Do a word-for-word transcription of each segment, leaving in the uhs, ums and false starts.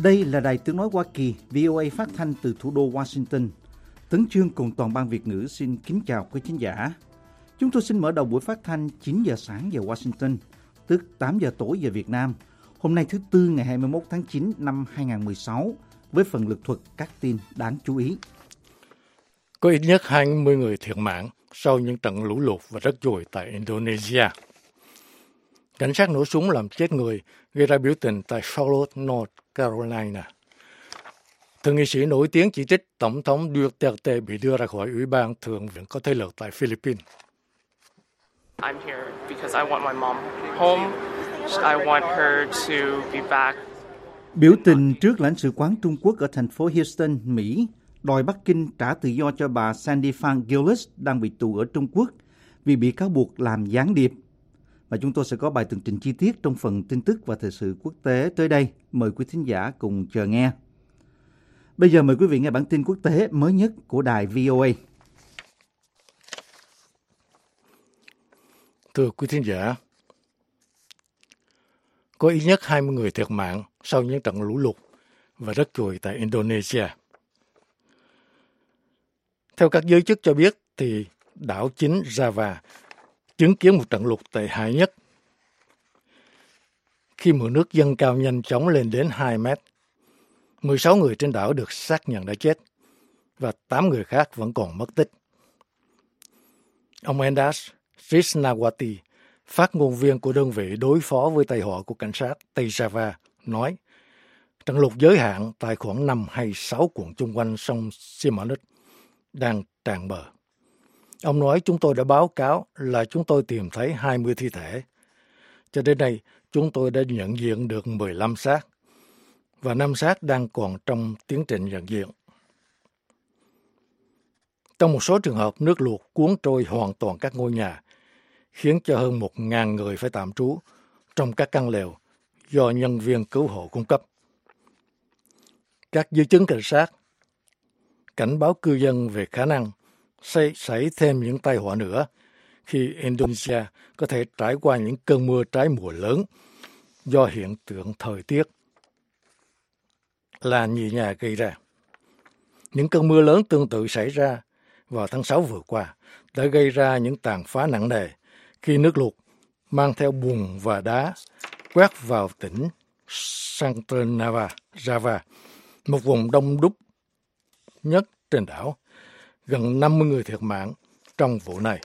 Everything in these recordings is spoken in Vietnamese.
Đây là Đài Tiếng Nói Hoa Kỳ, vê o a phát thanh từ thủ đô Washington. Tấn Chương cùng toàn ban Việt ngữ xin kính chào quý khán giả. Chúng tôi xin mở đầu buổi phát thanh chín giờ sáng giờ Washington, tức tám giờ tối giờ Việt Nam. Hôm nay thứ Tư ngày hai mươi mốt tháng chín năm hai nghìn không trăm mười sáu với phần lược thuật các tin đáng chú ý. Có ít nhất hai mươi người thiệt mạng sau những trận lũ lụt và đất dồi tại Indonesia. Cảnh sát nổ súng làm chết người gây ra biểu tình tại Charlotte, North Carolina. Thượng nghị sĩ nổi tiếng chỉ trích Tổng thống Duterte bị đưa ra khỏi Ủy ban Thượng viện có thế lực tại Philippines. I'm here because I want my mom home. I want her to be back. Biểu tình trước lãnh sự quán Trung Quốc ở thành phố Houston, Mỹ, đòi Bắc Kinh trả tự do cho bà Sandy Phan Gillis đang bị tù ở Trung Quốc vì bị cáo buộc làm gián điệp. Và chúng tôi sẽ có bài tường trình chi tiết trong phần tin tức và thời sự quốc tế tới đây. Mời quý thính giả cùng chờ nghe. Bây giờ mời quý vị nghe bản tin quốc tế mới nhất của đài vê o a. Thưa quý thính giả, có ít nhất hai mươi người thiệt mạng sau những trận lũ lụt và đất dồi tại Indonesia. Theo các giới chức cho biết, thì đảo chính Java chứng kiến một trận lụt tệ hại nhất khi mực nước dâng cao nhanh chóng lên đến hai mét. mười sáu người trên đảo được xác nhận đã chết và tám người khác vẫn còn mất tích. Ông Endas Krishnawati, phát ngôn viên của đơn vị đối phó với tai họa của cảnh sát Tây Java, nói trận lụt giới hạn tại khoảng năm hay sáu quận chung quanh sông Simanut đang tràn bờ. Ông nói chúng tôi đã báo cáo là chúng tôi tìm thấy hai mươi thi thể. Cho đến nay, chúng tôi đã nhận diện được mười lăm xác và năm xác đang còn trong tiến trình nhận diện. Trong một số trường hợp, nước lụt cuốn trôi hoàn toàn các ngôi nhà, khiến cho hơn một nghìn người phải tạm trú trong các căn lều do nhân viên cứu hộ cung cấp. Các dư chứng cảnh sát cảnh báo cư dân về khả năng sẽ xảy thêm những tai họa nữa khi Indonesia có thể trải qua những cơn mưa trái mùa lớn do hiện tượng thời tiết La Nina gây ra. Những cơn mưa lớn tương tự xảy ra vào tháng sáu vừa qua đã gây ra những tàn phá nặng nề khi nước lụt mang theo bùn và đá quét vào tỉnh Sumatra Java, một vùng đông đúc nhất trên đảo. Gần năm mươi người thiệt mạng trong vụ này.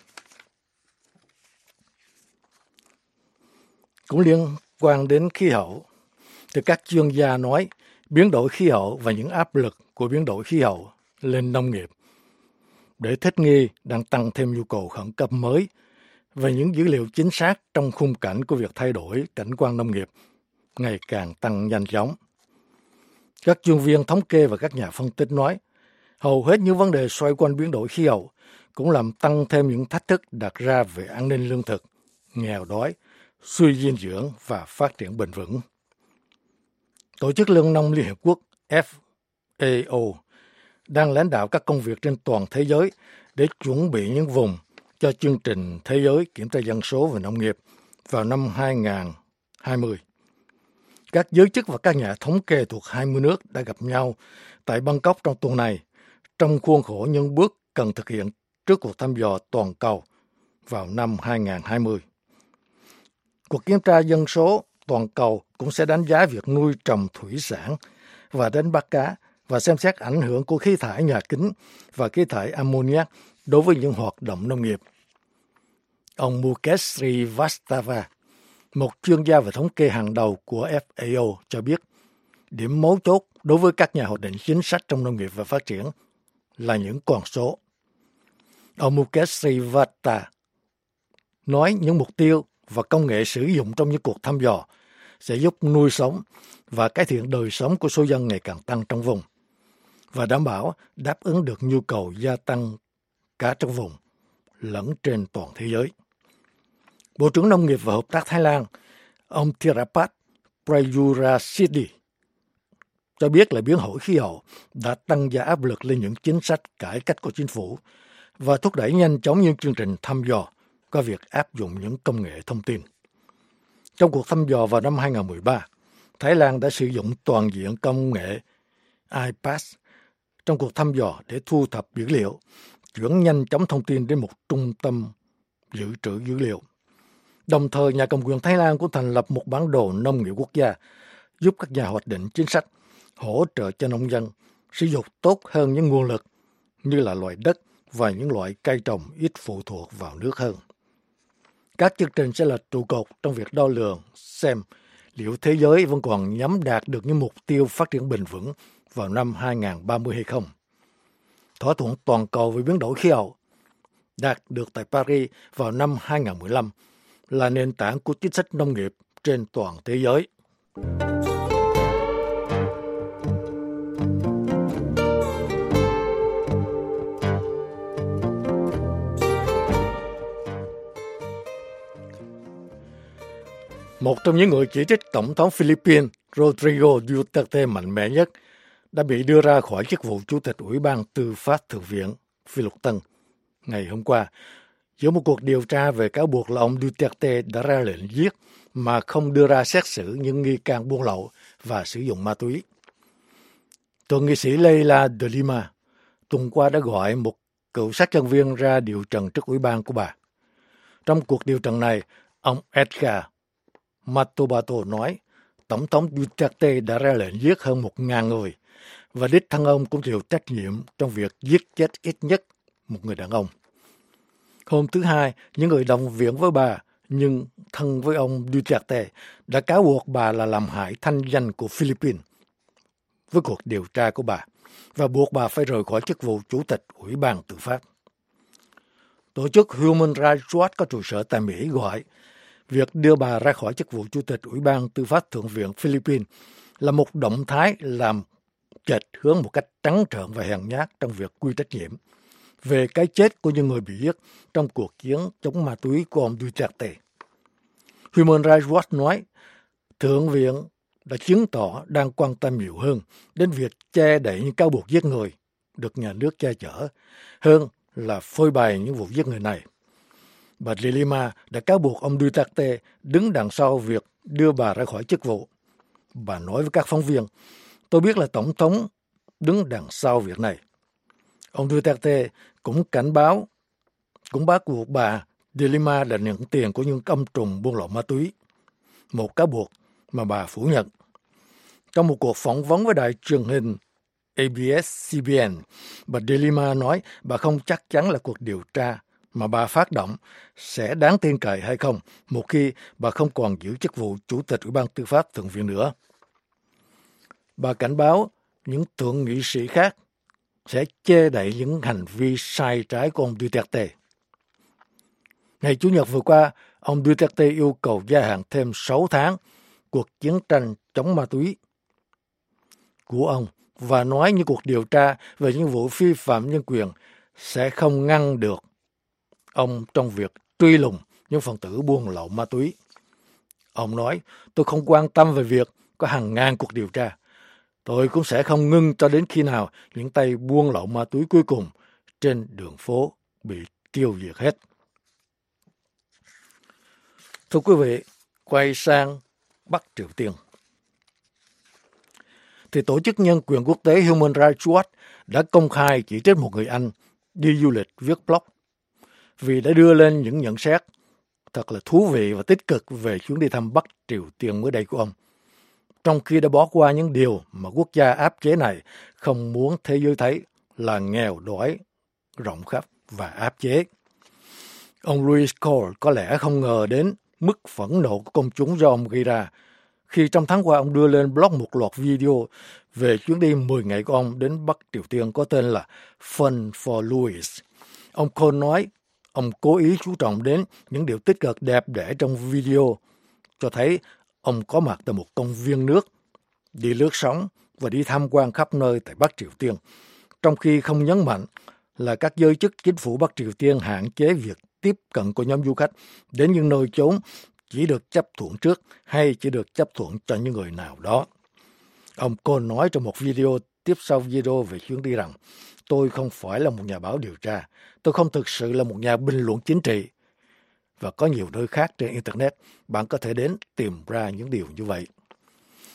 Cũng liên quan đến khí hậu, thì các chuyên gia nói biến đổi khí hậu và những áp lực của biến đổi khí hậu lên nông nghiệp để thích nghi đang tăng thêm nhu cầu khẩn cấp mới và những dữ liệu chính xác trong khung cảnh của việc thay đổi cảnh quan nông nghiệp ngày càng tăng nhanh chóng. Các chuyên viên thống kê và các nhà phân tích nói hầu hết những vấn đề xoay quanh biến đổi khí hậu cũng làm tăng thêm những thách thức đặt ra về an ninh lương thực, nghèo đói, suy dinh dưỡng và phát triển bền vững. Tổ chức Lương nông Liên Hiệp Quốc F A O đang lãnh đạo các công việc trên toàn thế giới để chuẩn bị những vùng cho chương trình thế giới kiểm tra dân số và nông nghiệp vào năm hai nghìn không trăm hai mươi. Các giới chức và các nhà thống kê thuộc hai mươi nước đã gặp nhau tại Bangkok trong tuần này, trong khuôn khổ những bước cần thực hiện trước cuộc thăm dò toàn cầu vào năm hai nghìn không trăm hai mươi. Cuộc kiểm tra dân số toàn cầu cũng sẽ đánh giá việc nuôi trồng thủy sản và đánh bắt cá và xem xét ảnh hưởng của khí thải nhà kính và khí thải ammoniac đối với những hoạt động nông nghiệp. Ông Mukesh Srivastava, một chuyên gia về thống kê hàng đầu của F A O, cho biết điểm mấu chốt đối với các nhà hoạch định chính sách trong nông nghiệp và phát triển là những con số. Ông Mukesh Srivastava nói những mục tiêu và công nghệ sử dụng trong những cuộc thăm dò sẽ giúp nuôi sống và cải thiện đời sống của số dân ngày càng tăng trong vùng và đảm bảo đáp ứng được nhu cầu gia tăng cả trong vùng lẫn trên toàn thế giới. Bộ trưởng Nông nghiệp và Hợp tác Thái Lan, ông Thirapat Prayurasidi, cho biết là biến đổi khí hậu đã tăng gia áp lực lên những chính sách cải cách của chính phủ và thúc đẩy nhanh chóng những chương trình thăm dò qua việc áp dụng những công nghệ thông tin. Trong cuộc thăm dò vào năm hai nghìn không trăm mười ba, Thái Lan đã sử dụng toàn diện công nghệ i pass trong cuộc thăm dò để thu thập dữ liệu, chuyển nhanh chóng thông tin đến một trung tâm dự trữ dữ liệu. Đồng thời, nhà cầm quyền Thái Lan cũng thành lập một bản đồ nông nghiệp quốc gia, giúp các nhà hoạch định chính sách hỗ trợ cho nông dân sử dụng tốt hơn những nguồn lực như là loại đất và những loại cây trồng ít phụ thuộc vào nước hơn. Các chương trình sẽ là trụ cột trong việc đo lường xem liệu thế giới vẫn còn nhắm đạt được những mục tiêu phát triển bền vững vào năm hai không ba không hay không. Thỏa thuận toàn cầu về biến đổi khí hậu đạt được tại Paris vào năm hai không một lăm là nền tảng của chính sách nông nghiệp trên toàn thế giới. Một trong những người chỉ trích Tổng thống Philippines Rodrigo Duterte mạnh mẽ nhất đã bị đưa ra khỏi chức vụ Chủ tịch Ủy ban Tư pháp Thượng viện Phi Luật Tân ngày hôm qua, giữa một cuộc điều tra về cáo buộc là ông Duterte đã ra lệnh giết mà không đưa ra xét xử những nghi can buôn lậu và sử dụng ma túy. Thượng nghị sĩ Leila de Lima tuần qua đã gọi một cựu sát nhân viên ra điều trần trước ủy ban của bà. Trong cuộc điều trần này, ông Edgar Matobato nói Tổng thống Duterte đã ra lệnh giết hơn một ngàn người và đích thân ông cũng chịu trách nhiệm trong việc giết chết ít nhất một người đàn ông. Hôm thứ Hai, những người đồng viện với bà nhưng thân với ông Duterte đã cáo buộc bà là làm hại thanh danh của Philippines với cuộc điều tra của bà và buộc bà phải rời khỏi chức vụ Chủ tịch Ủy ban Tư pháp. Tổ chức Human Rights Watch có trụ sở tại Mỹ gọi việc đưa bà ra khỏi chức vụ Chủ tịch Ủy ban Tư pháp Thượng viện Philippines là một động thái làm chệch hướng một cách trắng trợn và hèn nhát trong việc quy trách nhiệm về cái chết của những người bị giết trong cuộc chiến chống ma túy của ông Duterte. Human Rights Watch nói Thượng viện đã chứng tỏ đang quan tâm nhiều hơn đến việc che đậy những cáo buộc giết người được nhà nước che chở hơn là phơi bày những vụ giết người này. Bà de Lima đã cáo buộc ông Duterte đứng đằng sau việc đưa bà ra khỏi chức vụ. Bà nói với các phóng viên, tôi biết là Tổng thống đứng đằng sau việc này. Ông Duterte cũng cảnh báo, cũng báo buộc bà de Lima đã nhận tiền của những âm trùm buôn lậu ma túy, một cáo buộc mà bà phủ nhận. Trong một cuộc phỏng vấn với đài truyền hình a bê ét xê bê en, bà de Lima nói bà không chắc chắn là cuộc điều tra mà bà phát động sẽ đáng tin cậy hay không một khi bà không còn giữ chức vụ Chủ tịch Ủy ban Tư pháp Thượng viện nữa. Bà cảnh báo những thượng nghị sĩ khác sẽ che đậy những hành vi sai trái của ông Duterte. Ngày Chủ nhật vừa qua, ông Duterte yêu cầu gia hạn thêm sáu tháng cuộc chiến tranh chống ma túy của ông và nói những cuộc điều tra về những vụ vi phạm nhân quyền sẽ không ngăn được ông trong việc truy lùng những phần tử buôn lậu ma túy. Ông nói, tôi không quan tâm về việc có hàng ngàn cuộc điều tra. Tôi cũng sẽ không ngưng cho đến khi nào những tay buôn lậu ma túy cuối cùng trên đường phố bị tiêu diệt hết. Thưa quý vị, quay sang Bắc Triều Tiên. Thì Tổ chức Nhân quyền Quốc tế Human Rights Watch đã công khai chỉ trích một người Anh đi du lịch viết blog vì đã đưa lên những nhận xét thật là thú vị và tích cực về chuyến đi thăm Bắc Triều Tiên mới đây của ông, trong khi đã bỏ qua những điều mà quốc gia áp chế này không muốn thế giới thấy là nghèo đói, rộng khắp và áp chế. Ông Louis Cole có lẽ không ngờ đến mức phẫn nộ của công chúng do ông gây ra khi trong tháng qua ông đưa lên blog một loạt video về chuyến đi mười ngày của ông đến Bắc Triều Tiên có tên là Fun for Louis. Ông Cole nói ông cố ý chú trọng đến những điều tích cực đẹp đẽ trong video, cho thấy ông có mặt tại một công viên nước, đi lướt sóng và đi tham quan khắp nơi tại Bắc Triều Tiên, trong khi không nhấn mạnh là các giới chức chính phủ Bắc Triều Tiên hạn chế việc tiếp cận của nhóm du khách đến những nơi chốn chỉ được chấp thuận trước hay chỉ được chấp thuận cho những người nào đó. Ông Cole nói trong một video tiếp sau video về chuyến đi rằng, tôi không phải là một nhà báo điều tra, tôi không thực sự là một nhà bình luận chính trị. Và có nhiều nơi khác trên Internet, bạn có thể đến tìm ra những điều như vậy.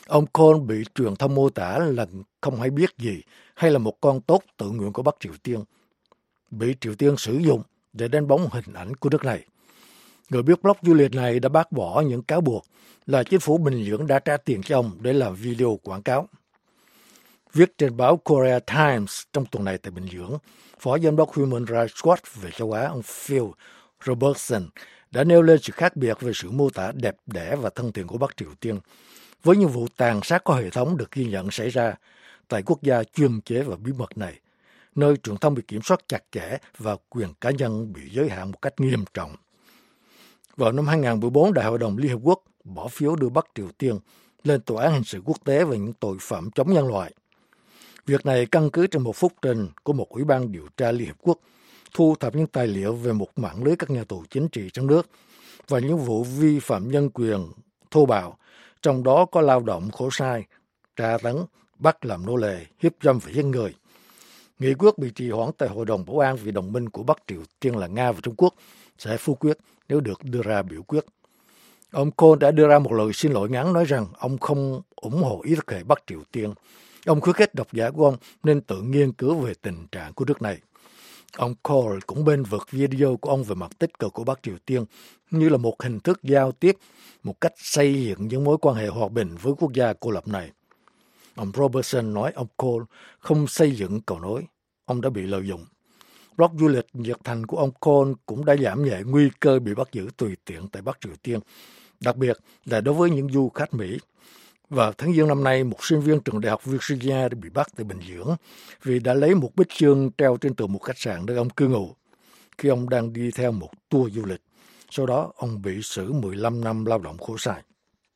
Ông Cole bị truyền thông mô tả là không hay biết gì hay là một con tốt tự nguyện của Bắc Triều Tiên, bị Triều Tiên sử dụng để đánh bóng hình ảnh của nước này. Người viết blog du lịch này đã bác bỏ những cáo buộc là chính phủ Bình Nhưỡng đã trả tiền cho ông để làm video quảng cáo. Viết trên báo Korea Times trong tuần này tại Bình Nhưỡng, Phó Giám đốc Human Rights Watch về châu Á ông Phil Robertson đã nêu lên sự khác biệt về sự mô tả đẹp đẽ và thân thiện của Bắc Triều Tiên với những vụ tàn sát có hệ thống được ghi nhận xảy ra tại quốc gia chuyên chế và bí mật này, nơi truyền thông bị kiểm soát chặt chẽ và quyền cá nhân bị giới hạn một cách nghiêm trọng. Vào năm hai không một bốn, Đại hội đồng Liên Hợp Quốc bỏ phiếu đưa Bắc Triều Tiên lên Tòa án Hình sự Quốc tế về những tội phạm chống nhân loại. Việc này căn cứ trên một phúc trình của một ủy ban điều tra Liên Hợp Quốc thu thập những tài liệu về một mạng lưới các nhà tù chính trị trong nước và những vụ vi phạm nhân quyền thô bạo, trong đó có lao động khổ sai, tra tấn, bắt làm nô lệ, hiếp dâm và giết người. Nghị quyết bị trì hoãn tại Hội đồng Bảo an vì đồng minh của Bắc Triều Tiên là Nga và Trung Quốc sẽ phủ quyết nếu được đưa ra biểu quyết. Ông Cole đã đưa ra một lời xin lỗi ngắn nói rằng ông không ủng hộ ý thức hệ Bắc Triều Tiên. Ông khuyến khích độc giả của ông nên tự nghiên cứu về tình trạng của nước này. Ông Cole cũng bênh vực video của ông về mặt tích cực của Bắc Triều Tiên như là một hình thức giao tiếp, một cách xây dựng những mối quan hệ hòa bình với quốc gia cô lập này. Ông Robertson nói ông Cole không xây dựng cầu nối. Ông đã bị lợi dụng. Blog du lịch nhiệt thành của ông Cole cũng đã giảm nhẹ nguy cơ bị bắt giữ tùy tiện tại Bắc Triều Tiên, đặc biệt là đối với những du khách Mỹ. Vào tháng Giêng năm nay, một sinh viên trường đại học Virginia đã bị bắt tại Bình Nhưỡng vì đã lấy một bích chương treo trên tường một khách sạn nơi ông cư ngụ khi ông đang đi theo một tour du lịch. Sau đó, ông bị xử mười lăm năm lao động khổ sai.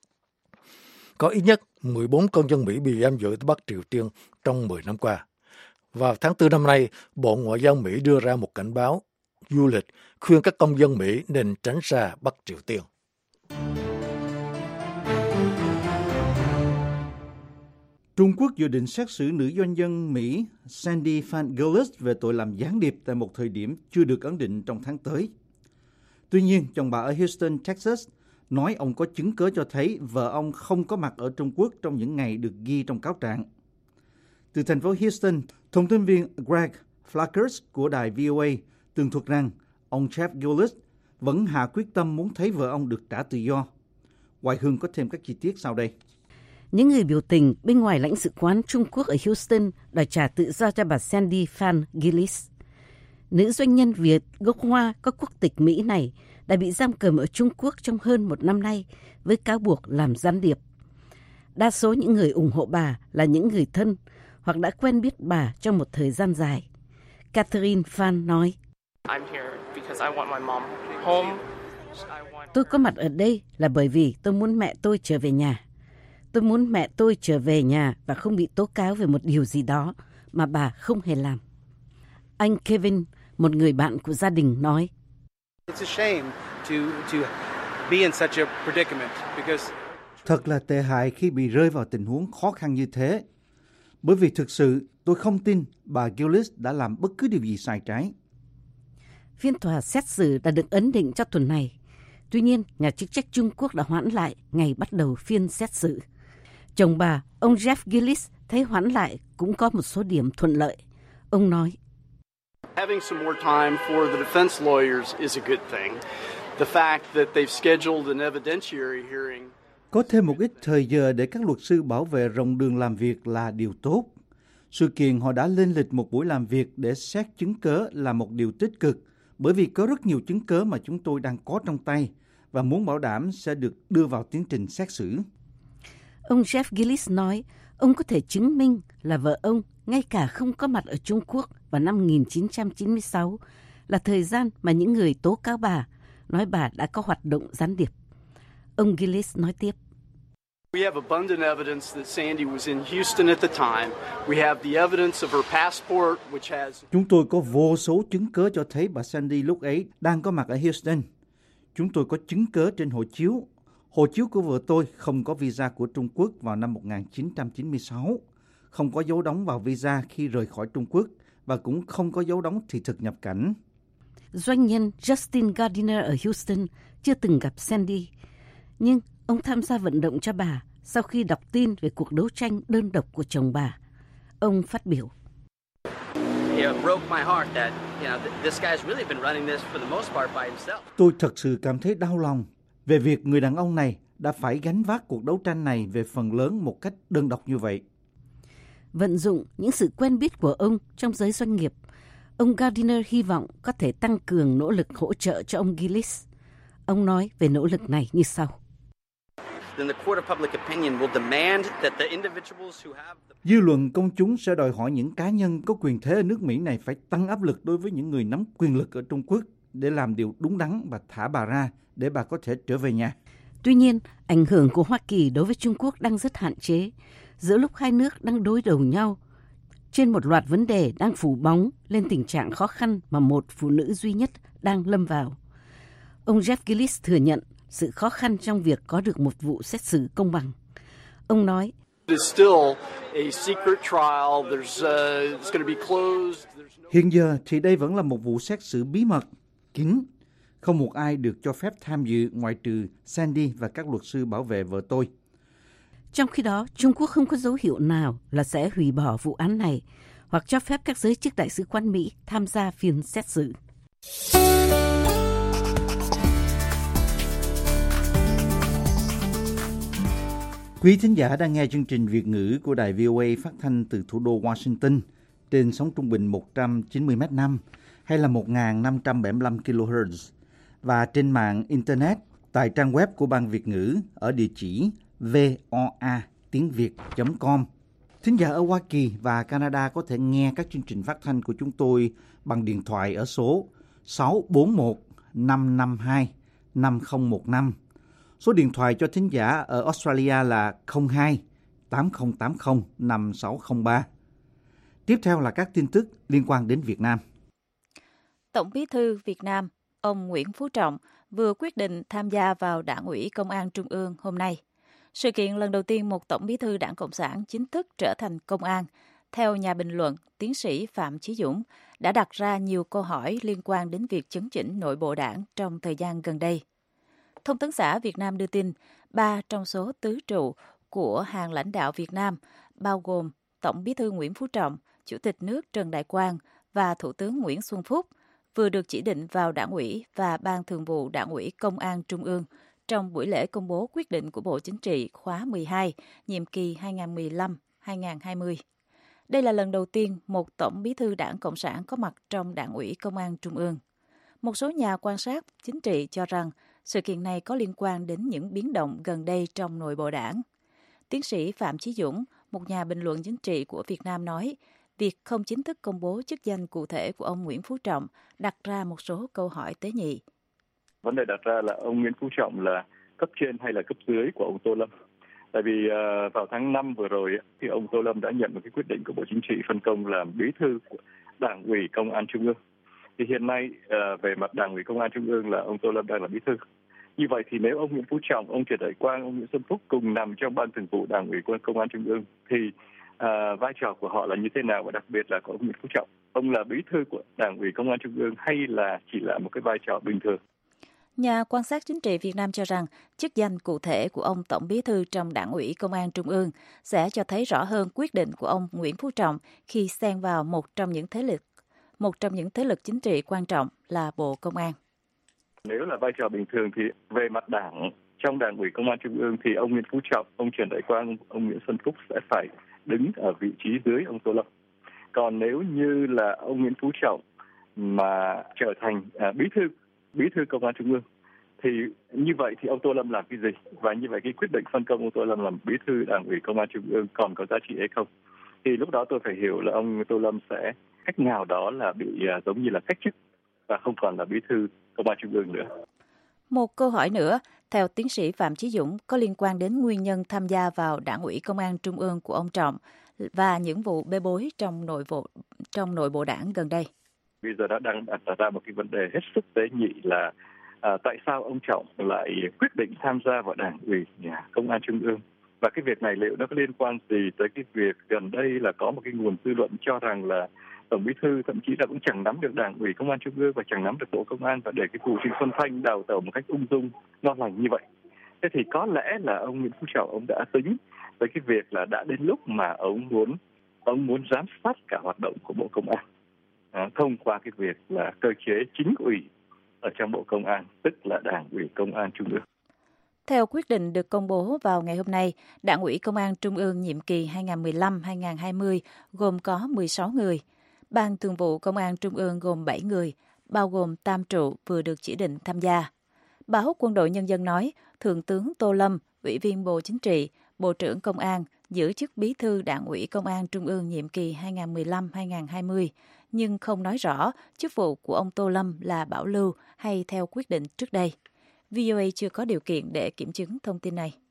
Có ít nhất mười bốn công dân Mỹ bị giam giữ tại Bắc Triều Tiên trong mười năm qua. Vào tháng tư năm nay, Bộ Ngoại giao Mỹ đưa ra một cảnh báo du lịch khuyên các công dân Mỹ nên tránh xa Bắc Triều Tiên. Trung Quốc dự định xét xử nữ doanh nhân Mỹ Sandy Fan Gillis về tội làm gián điệp tại một thời điểm chưa được ấn định trong tháng tới. Tuy nhiên, chồng bà ở Houston, Texas, nói ông có chứng cớ cho thấy vợ ông không có mặt ở Trung Quốc trong những ngày được ghi trong cáo trạng. Từ thành phố Houston, thông tin viên Greg Flackers của đài vê o a tường thuật rằng ông Jeff Gillis vẫn hạ quyết tâm muốn thấy vợ ông được trả tự do. Hoài Hương có thêm các chi tiết sau đây. Những người biểu tình bên ngoài lãnh sự quán Trung Quốc ở Houston đòi trả tự do cho bà Sandy Fan Gillis. Nữ doanh nhân Việt gốc Hoa có quốc tịch Mỹ này đã bị giam cầm ở Trung Quốc trong hơn một năm nay với cáo buộc làm gián điệp. Đa số những người ủng hộ bà là những người thân hoặc đã quen biết bà trong một thời gian dài. Catherine Fan nói, tôi có mặt ở đây là bởi vì tôi muốn mẹ tôi trở về nhà. Tôi muốn mẹ tôi trở về nhà và không bị tố cáo về một điều gì đó mà bà không hề làm. Anh Kevin, một người bạn của gia đình, nói, thật là tệ hại khi bị rơi vào tình huống khó khăn như thế. Bởi vì thực sự tôi không tin bà Gillis đã làm bất cứ điều gì sai trái. Phiên tòa xét xử đã được ấn định cho tuần này. Tuy nhiên, nhà chức trách Trung Quốc đã hoãn lại ngày bắt đầu phiên xét xử. Chồng bà, ông Jeff Gillis, thấy hoãn lại cũng có một số điểm thuận lợi. Ông nói, Having some more time for the defense lawyers is a good thing. The fact that they've scheduled an evidentiary hearing. Có thêm một ít thời giờ để các luật sư bảo vệ rộng đường làm việc là điều tốt. Sự kiện họ đã lên lịch một buổi làm việc để xét chứng cớ là một điều tích cực, bởi vì có rất nhiều chứng cớ mà chúng tôi đang có trong tay và muốn bảo đảm sẽ được đưa vào tiến trình xét xử. Ông Jeff Gillis nói ông có thể chứng minh là vợ ông ngay cả không có mặt ở Trung Quốc vào năm một nghìn chín trăm chín mươi sáu, là thời gian mà những người tố cáo bà nói bà đã có hoạt động gián điệp. Ông Gillis nói tiếp, We have abundant evidence that Sandy was in Houston at the time. We have the evidence of her passport, which has... Chúng tôi có vô số chứng cớ cho thấy bà Sandy lúc ấy đang có mặt ở Houston. Chúng tôi có chứng cớ trên hộ chiếu. Hộ chiếu của vợ tôi không có visa của Trung Quốc vào năm một nghìn chín trăm chín mươi sáu, không có dấu đóng vào visa khi rời khỏi Trung Quốc và cũng không có dấu đóng thị thực nhập cảnh. Doanh nhân Justin Gardiner ở Houston chưa từng gặp Sandy, nhưng ông tham gia vận động cho bà sau khi đọc tin về cuộc đấu tranh đơn độc của chồng bà. Ông phát biểu: Tôi thật sự cảm thấy đau lòng về việc người đàn ông này đã phải gánh vác cuộc đấu tranh này về phần lớn một cách đơn độc như vậy. Vận dụng những sự quen biết của ông trong giới doanh nghiệp, ông Gardiner hy vọng có thể tăng cường nỗ lực hỗ trợ cho ông Gillis. Ông nói về nỗ lực này như sau: Dư luận công chúng sẽ đòi hỏi những cá nhân có quyền thế ở nước Mỹ này phải tăng áp lực đối với những người nắm quyền lực ở Trung Quốc để làm điều đúng đắn và thả bà ra để bà có thể trở về nhà. Tuy nhiên, ảnh hưởng của Hoa Kỳ đối với Trung Quốc đang rất hạn chế, giữa lúc hai nước đang đối đầu nhau trên một loạt vấn đề đang phủ bóng lên tình trạng khó khăn mà một phụ nữ duy nhất đang lâm vào. Ông Jeff Gillis thừa nhận sự khó khăn trong việc có được một vụ xét xử công bằng. Ông nói: Hiện giờ thì đây vẫn là một vụ xét xử bí mật, kín. Không một ai được cho phép tham dự ngoại trừ Sandy và các luật sư bảo vệ vợ tôi. Trong khi đó, Trung Quốc không có dấu hiệu nào là sẽ hủy bỏ vụ án này hoặc cho phép các giới chức đại sứ quán Mỹ tham gia phiên xét xử. Quý thính giả đang nghe chương trình Việt ngữ của đài vê o a phát thanh từ thủ đô Washington trên sóng trung bình một trăm chín mươi mét năm hay là một nghìn năm trăm bảy mươi lăm ki lô héc và trên mạng Internet tại trang web của Ban Việt ngữ ở địa chỉ voa tiếng việt chấm com. Thính giả ở Hoa Kỳ và Canada có thể nghe các chương trình phát thanh của chúng tôi bằng điện thoại ở số sáu bốn một năm năm hai năm không một năm. Số điện thoại cho thính giả ở Australia là không hai tám không tám không năm sáu không ba. Tiếp theo là các tin tức liên quan đến Việt Nam. Tổng Bí thư Việt Nam, ông Nguyễn Phú Trọng vừa quyết định tham gia vào Đảng ủy Công an Trung ương hôm nay. Sự kiện lần đầu tiên một Tổng Bí thư Đảng Cộng sản chính thức trở thành công an, theo nhà bình luận, tiến sĩ Phạm Chí Dũng, đã đặt ra nhiều câu hỏi liên quan đến việc chấn chỉnh nội bộ đảng trong thời gian gần đây. Thông tấn xã Việt Nam đưa tin, ba trong số tứ trụ của hàng lãnh đạo Việt Nam, bao gồm Tổng Bí thư Nguyễn Phú Trọng, Chủ tịch nước Trần Đại Quang và Thủ tướng Nguyễn Xuân Phúc, vừa được chỉ định vào Đảng ủy và Ban Thường vụ Đảng ủy Công an Trung ương trong buổi lễ công bố quyết định của Bộ Chính trị khóa mười hai, nhiệm kỳ hai nghìn không trăm mười lăm đến hai nghìn không trăm hai mươi. Đây là lần đầu tiên một Tổng Bí thư Đảng Cộng sản có mặt trong Đảng ủy Công an Trung ương. Một số nhà quan sát chính trị cho rằng sự kiện này có liên quan đến những biến động gần đây trong nội bộ đảng. Tiến sĩ Phạm Chí Dũng, một nhà bình luận chính trị của Việt Nam nói, việc không chính thức công bố chức danh cụ thể của ông Nguyễn Phú Trọng đặt ra một số câu hỏi tế nhị. Vấn đề đặt ra là ông Nguyễn Phú Trọng là cấp trên hay là cấp dưới của ông Tô Lâm. Tại vì uh, vào tháng năm vừa rồi thì ông Tô Lâm đã nhận một cái quyết định của Bộ Chính trị phân công làm bí thư của Đảng ủy Công an Trung ương. Thì hiện nay uh, về mặt Đảng ủy Công an Trung ương là ông Tô Lâm đang là bí thư. Như vậy thì nếu ông Nguyễn Phú Trọng, ông Trần Đại Quang, ông Nguyễn Xuân Phúc cùng nằm trong Ban Thường vụ Đảng ủy Công an Trung ương thì uh, vai trò của họ là như thế nào, và đặc biệt là của ông Nguyễn Phú Trọng, ông là bí thư của Đảng ủy Công an Trung ương hay là chỉ là một cái vai trò bình thường? Nhà quan sát chính trị Việt Nam cho rằng chức danh cụ thể của ông Tổng Bí thư trong Đảng ủy Công an Trung ương sẽ cho thấy rõ hơn quyết định của ông Nguyễn Phú Trọng khi xen vào một trong những thế lực, một trong những thế lực chính trị quan trọng là Bộ Công an. Nếu là vai trò bình thường thì về mặt đảng, trong Đảng ủy Công an Trung ương thì ông Nguyễn Phú Trọng, ông Trần Đại Quang, ông Nguyễn Xuân Phúc sẽ phải đứng ở vị trí dưới ông Tô Lâm. Còn nếu như là ông Nguyễn Phú Trọng mà trở thành à, bí thư bí thư Công an Trung ương thì như vậy thì ông Tô Lâm làm cái gì, và như vậy cái quyết định phân công ông Tô Lâm làm bí thư Đảng ủy Công an Trung ương còn có giá trị hay không? Thì lúc đó tôi phải hiểu là ông Tô Lâm sẽ cách nào đó là bị uh, giống như là cách chức và không còn là bí thư Công an Trung ương nữa. Một câu hỏi nữa, theo tiến sĩ Phạm Chí Dũng, có liên quan đến nguyên nhân tham gia vào Đảng ủy Công an Trung ương của ông Trọng và những vụ bê bối trong nội bộ trong nội bộ đảng gần đây. Bây giờ đã đang đặt ra một cái vấn đề hết sức tế nhị là à, tại sao ông Trọng lại quyết định tham gia vào Đảng ủy Công an Trung ương, và cái việc này liệu nó có liên quan gì tới cái việc gần đây là có một cái nguồn dư luận cho rằng là Tổng Bí thư thậm chí là cũng chẳng nắm được Đảng ủy Công an Trung ương và chẳng nắm được Bộ Công an, và để cái vụ Trịnh Xuân Thanh đào tẩu một cách ung dung ngon lành như vậy. Thế thì có lẽ là ông Nguyễn Phú Trọng ông đã tính với cái việc là đã đến lúc mà ông muốn ông muốn giám sát cả hoạt động của Bộ Công an à, thông qua cái việc là cơ chế chính ủy ở trong Bộ Công an, tức là Đảng ủy Công an Trung ương. Theo quyết định được công bố vào ngày hôm nay, Đảng ủy Công an Trung ương nhiệm kỳ hai nghìn không trăm mười lăm đến hai nghìn không trăm hai mươi gồm có mười sáu người. Ban Thường vụ Công an Trung ương gồm bảy người, bao gồm tam trụ vừa được chỉ định tham gia. Báo Quân đội Nhân dân nói, Thượng tướng Tô Lâm, Ủy viên Bộ Chính trị, Bộ trưởng Công an, giữ chức Bí thư Đảng ủy Công an Trung ương nhiệm kỳ hai nghìn không trăm mười lăm đến hai nghìn không trăm hai mươi, nhưng không nói rõ chức vụ của ông Tô Lâm là bảo lưu hay theo quyết định trước đây. vê o a chưa có điều kiện để kiểm chứng thông tin này.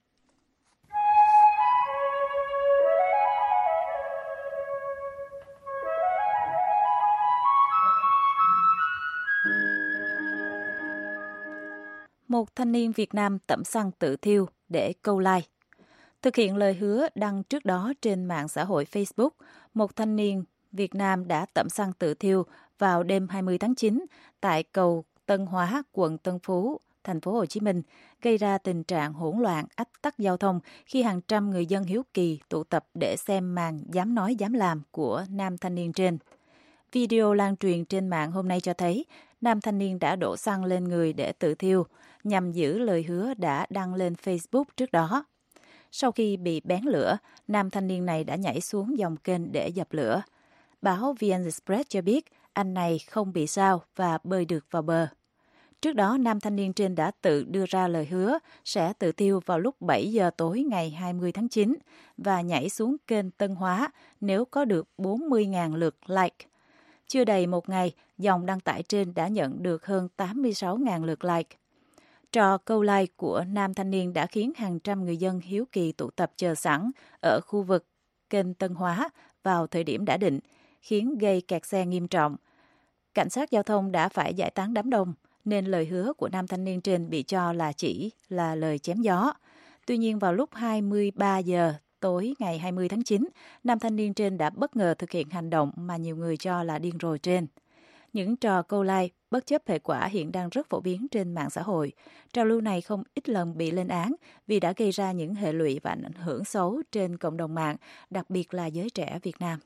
Một thanh niên Việt Nam tẩm xăng tự thiêu để câu like. Thực hiện lời hứa đăng trước đó trên mạng xã hội Facebook, một thanh niên Việt Nam đã tẩm xăng tự thiêu vào đêm hai mươi tháng chín tại cầu Tân Hóa, quận Tân Phú, thành phố Hồ Chí Minh, gây ra tình trạng hỗn loạn, ách tắc giao thông khi hàng trăm người dân hiếu kỳ tụ tập để xem màn dám nói dám làm của nam thanh niên trên. Video lan truyền trên mạng hôm nay cho thấy nam thanh niên đã đổ xăng lên người để tự thiêu, nhằm giữ lời hứa đã đăng lên Facebook trước đó. Sau khi bị bén lửa, nam thanh niên này đã nhảy xuống dòng kênh để dập lửa. Báo vê en Express cho biết anh này không bị sao và bơi được vào bờ. Trước đó, nam thanh niên trên đã tự đưa ra lời hứa sẽ tự thiêu vào lúc bảy giờ tối ngày hai mươi tháng chín và nhảy xuống kênh Tân Hóa nếu có được bốn mươi nghìn lượt like. Chưa đầy một ngày, dòng đăng tải trên đã nhận được hơn tám mươi sáu nghìn lượt like. Trò câu like của nam thanh niên đã khiến hàng trăm người dân hiếu kỳ tụ tập chờ sẵn ở khu vực kênh Tân Hóa vào thời điểm đã định, khiến gây kẹt xe nghiêm trọng. Cảnh sát giao thông đã phải giải tán đám đông, nên lời hứa của nam thanh niên trên bị cho là chỉ là lời chém gió. Tuy nhiên vào lúc hai mươi ba giờ tối ngày hai mươi tháng chín, nam thanh niên trên đã bất ngờ thực hiện hành động mà nhiều người cho là điên rồ trên. Những trò câu like bất chấp hệ quả hiện đang rất phổ biến trên mạng xã hội. Trào lưu này không ít lần bị lên án vì đã gây ra những hệ lụy và ảnh hưởng xấu trên cộng đồng mạng, đặc biệt là giới trẻ Việt Nam.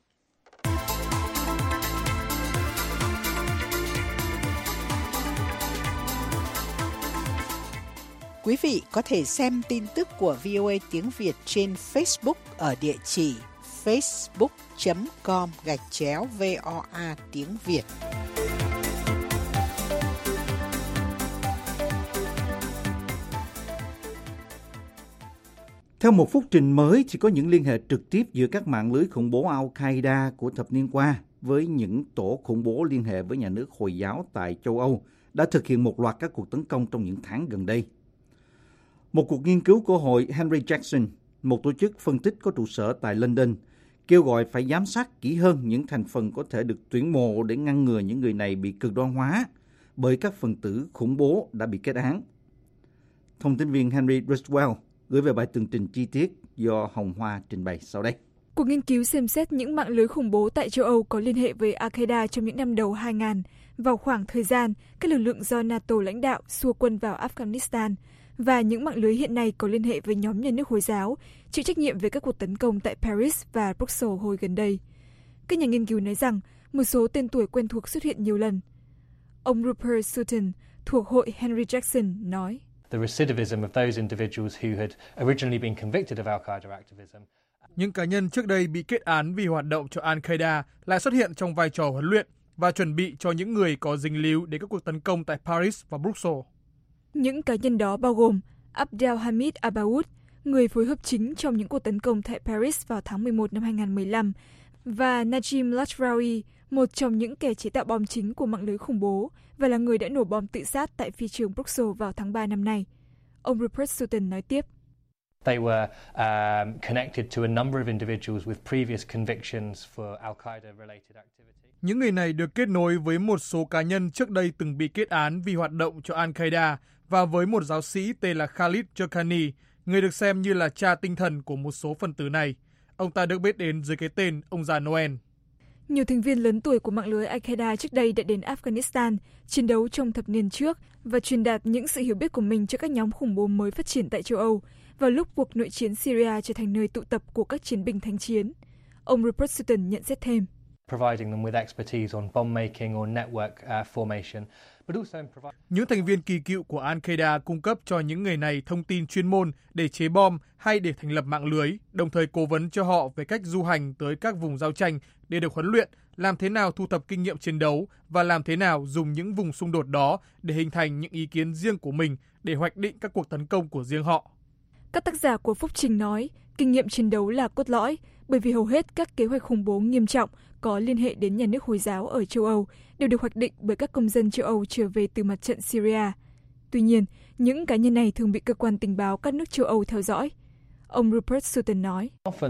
Quý vị có thể xem tin tức của vê o a tiếng Việt trên Facebook ở địa chỉ facebook chấm com gạch chéo voa tiếng Việt. Theo một phúc trình mới thì có những liên hệ trực tiếp giữa các mạng lưới khủng bố Al-Qaeda của thập niên qua với những tổ khủng bố liên hệ với nhà nước Hồi giáo tại châu Âu đã thực hiện một loạt các cuộc tấn công trong những tháng gần đây. Một cuộc nghiên cứu của hội Henry Jackson, một tổ chức phân tích có trụ sở tại London, kêu gọi phải giám sát kỹ hơn những thành phần có thể được tuyển mộ để ngăn ngừa những người này bị cực đoan hóa bởi các phần tử khủng bố đã bị kết án. Thông tin viên Henry Ridgwell gửi về bài tường trình chi tiết do Hồng Hoa trình bày sau đây. Cuộc nghiên cứu xem xét những mạng lưới khủng bố tại châu Âu có liên hệ với Al-Qaeda trong những năm đầu hai nghìn, vào khoảng thời gian các lực lượng do NATO lãnh đạo xua quân vào Afghanistan, và những mạng lưới hiện nay có liên hệ với nhóm nhà nước Hồi giáo, chịu trách nhiệm về các cuộc tấn công tại Paris và Brussels hồi gần đây. Các nhà nghiên cứu nói rằng một số tên tuổi quen thuộc xuất hiện nhiều lần. Ông Rupert Sutton thuộc hội Henry Jackson nói: Những cá nhân trước đây bị kết án vì hoạt động cho Al-Qaeda lại xuất hiện trong vai trò huấn luyện và chuẩn bị cho những người có dính líu đến các cuộc tấn công tại Paris và Brussels. Những cá nhân đó bao gồm Abdelhamid Abaoud, người phối hợp chính trong những cuộc tấn công tại Paris vào tháng mười một năm hai nghìn không trăm mười lăm, và Najim Lachraoui, một trong những kẻ chế tạo bom chính của mạng lưới khủng bố và là người đã nổ bom tự sát tại phi trường Brussels vào tháng ba năm nay. Ông Rupert Sutton nói tiếp: They were um, connected to a number of individuals with previous convictions for Al-Qaeda-related activity. Những người này được kết nối với một số cá nhân trước đây từng bị kết án vì hoạt động cho Al-Qaeda và với một giáo sĩ tên là Khalid Jokani, người được xem như là cha tinh thần của một số phần tử này. Ông ta được biết đến dưới cái tên ông già Noel. Nhiều thành viên lớn tuổi của mạng lưới Al-Qaeda trước đây đã đến Afghanistan chiến đấu trong thập niên trước và truyền đạt những sự hiểu biết của mình cho các nhóm khủng bố mới phát triển tại châu Âu vào lúc cuộc nội chiến Syria trở thành nơi tụ tập của các chiến binh thánh chiến. Ông Rupert Sutton nhận xét thêm. Những thành viên kỳ cựu của Al-Qaeda cung cấp cho những người này thông tin chuyên môn để chế bom hay để thành lập mạng lưới, đồng thời cố vấn cho họ về cách du hành tới các vùng giao tranh để được huấn luyện, làm thế nào thu thập kinh nghiệm chiến đấu và làm thế nào dùng những vùng xung đột đó để hình thành những ý kiến riêng của mình để hoạch định các cuộc tấn công của riêng họ. Các tác giả của phúc trình nói, kinh nghiệm chiến đấu là cốt lõi, bởi vì hầu hết các kế hoạch khủng bố nghiêm trọng có liên hệ đến nhà nước Hồi giáo ở châu Âu đều được hoạch định bởi các công dân châu Âu trở về từ mặt trận Syria. Tuy nhiên, những cá nhân này thường bị cơ quan tình báo các nước châu Âu theo dõi. Ông Rupert Sutton nói.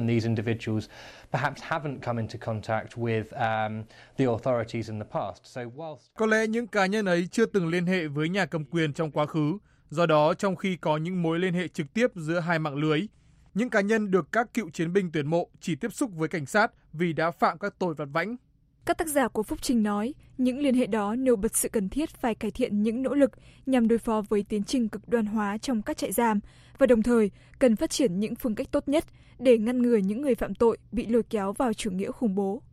Có lẽ những cá nhân ấy chưa từng liên hệ với nhà cầm quyền trong quá khứ, do đó trong khi có những mối liên hệ trực tiếp giữa hai mạng lưới, những cá nhân được các cựu chiến binh tuyển mộ chỉ tiếp xúc với cảnh sát vì đã phạm các tội vặt vãnh. Các tác giả của phúc trình nói, những liên hệ đó nêu bật sự cần thiết phải cải thiện những nỗ lực nhằm đối phó với tiến trình cực đoan hóa trong các trại giam và đồng thời cần phát triển những phương cách tốt nhất để ngăn ngừa những người phạm tội bị lôi kéo vào chủ nghĩa khủng bố.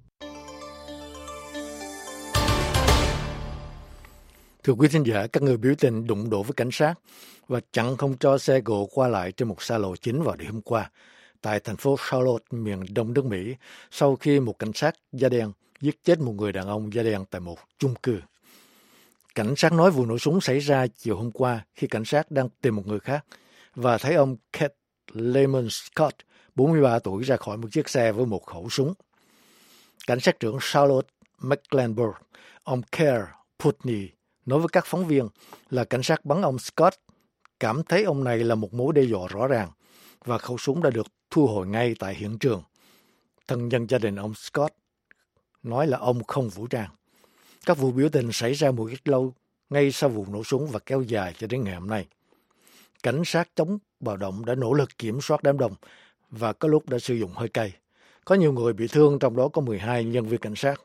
Thưa quý thính giả, các người biểu tình đụng độ với cảnh sát và chặn không cho xe cộ qua lại trên một xa lộ chính vào đêm hôm qua tại thành phố Charlotte, miền đông nước Mỹ, sau khi một cảnh sát da đen giết chết một người đàn ông da đen tại một chung cư. Cảnh sát nói vụ nổ súng xảy ra chiều hôm qua khi cảnh sát đang tìm một người khác và thấy ông Keith Lemon Scott, bốn mươi ba tuổi, ra khỏi một chiếc xe với một khẩu súng. Cảnh sát trưởng Charlotte Mecklenburg, ông Kerr Putney, nói với các phóng viên là cảnh sát bắn ông Scott cảm thấy ông này là một mối đe dọa rõ ràng và khẩu súng đã được thu hồi ngay tại hiện trường. Thân nhân gia đình ông Scott nói là ông không vũ trang. Các vụ biểu tình xảy ra một ít lâu ngay sau vụ nổ súng và kéo dài cho đến ngày hôm nay. Cảnh sát chống bạo động đã nỗ lực kiểm soát đám đông và có lúc đã sử dụng hơi cay. Có nhiều người bị thương, trong đó có mười hai nhân viên cảnh sát.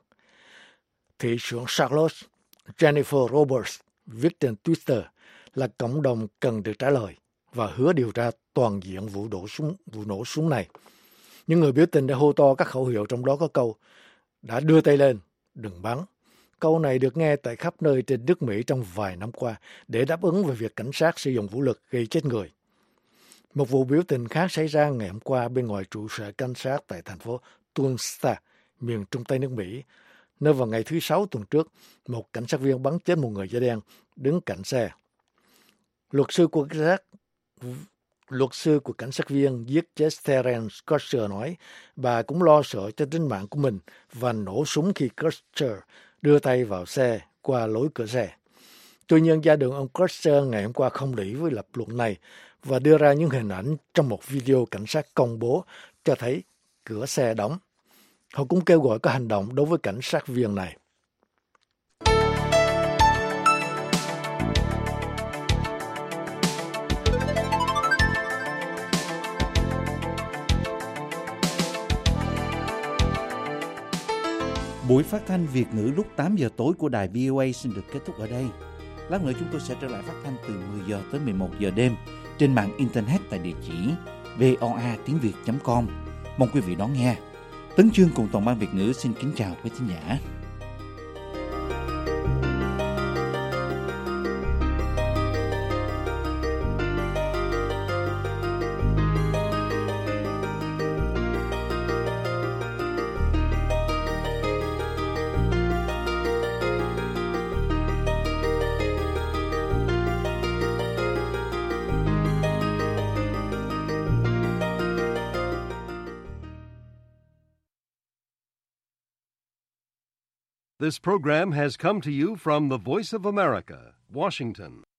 Thị trưởng Charlotte Jennifer Roberts viết trên Twitter là cộng đồng cần được trả lời và hứa điều tra toàn diện vụ nổ súng, vụ nổ súng này. Những người biểu tình đã hô to các khẩu hiệu, trong đó có câu đã đưa tay lên, đừng bắn. Câu này được nghe tại khắp nơi trên nước Mỹ trong vài năm qua để đáp ứng về việc cảnh sát sử dụng vũ lực gây chết người. Một vụ biểu tình khác xảy ra ngày hôm qua bên ngoài trụ sở cảnh sát tại thành phố Tulsa, miền trung tây nước Mỹ, nơi vào ngày thứ Sáu tuần trước, một cảnh sát viên bắn chết một người da đen đứng cạnh xe. Luật sư của cảnh sát, luật sư của cảnh sát viên giết chết Terence Crutcher nói bà cũng lo sợ cho tính mạng của mình và nổ súng khi Crutcher đưa tay vào xe qua lối cửa xe. Tuy nhiên, gia đình ông Crutcher ngày hôm qua không đồng ý với lập luận này và đưa ra những hình ảnh trong một video cảnh sát công bố cho thấy cửa xe đóng. Họ cũng kêu gọi có hành động đối với cảnh sát viên này. Buổi phát thanh Việt ngữ lúc tám giờ tối của đài vê o a xin được kết thúc ở đây. Lát nữa chúng tôi sẽ trở lại phát thanh từ mười giờ tới mười một giờ đêm trên mạng Internet tại địa chỉ voa tiếng việt chấm com. Mong quý vị đón nghe. Tấn Chương cùng toàn ban Việt ngữ xin kính chào quý thính giả. This program has come to you from the Voice of America, Washington.